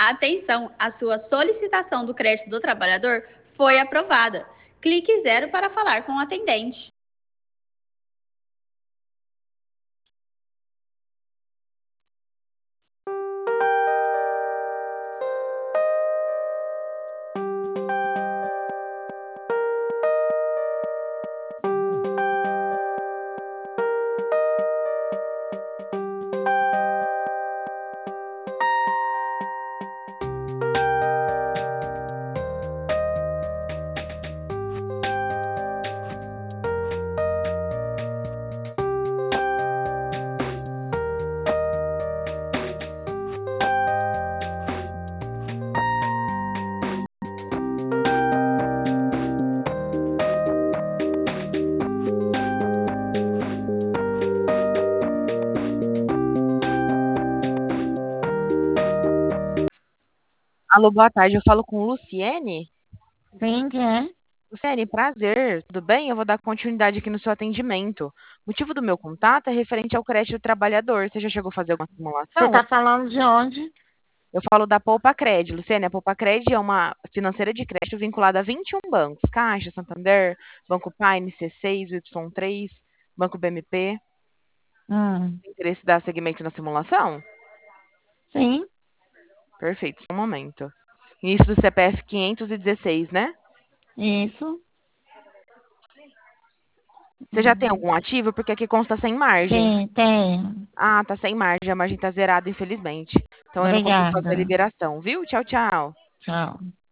Atenção, a sua solicitação do crédito do trabalhador foi aprovada. Clique 0 para falar com o atendente. Alô, boa tarde. Eu falo com Luciene. Sim, quem é? Luciene, prazer. Tudo bem? Eu vou dar continuidade aqui no seu atendimento. O motivo do meu contato é referente ao crédito do trabalhador. Você já chegou a fazer alguma Você simulação? está falando de onde? Eu falo da Poupa-Cred. Luciene, a Poupa-Cred é uma financeira de crédito vinculada a 21 bancos. Caixa, Santander, Banco Paine, C6, Y3, Banco BMP. Hum, Tem interesse em dar seguimento na simulação? sim, Perfeito, só um momento. Início do CPF 516, né? isso. Você já tem algum ativo? Porque aqui consta sem margem. Sim, tenho. Ah, tá sem margem. A margem tá zerada, infelizmente. Então eu não consigo fazer a Obrigada. liberação, viu? Tchau, tchau. Tchau.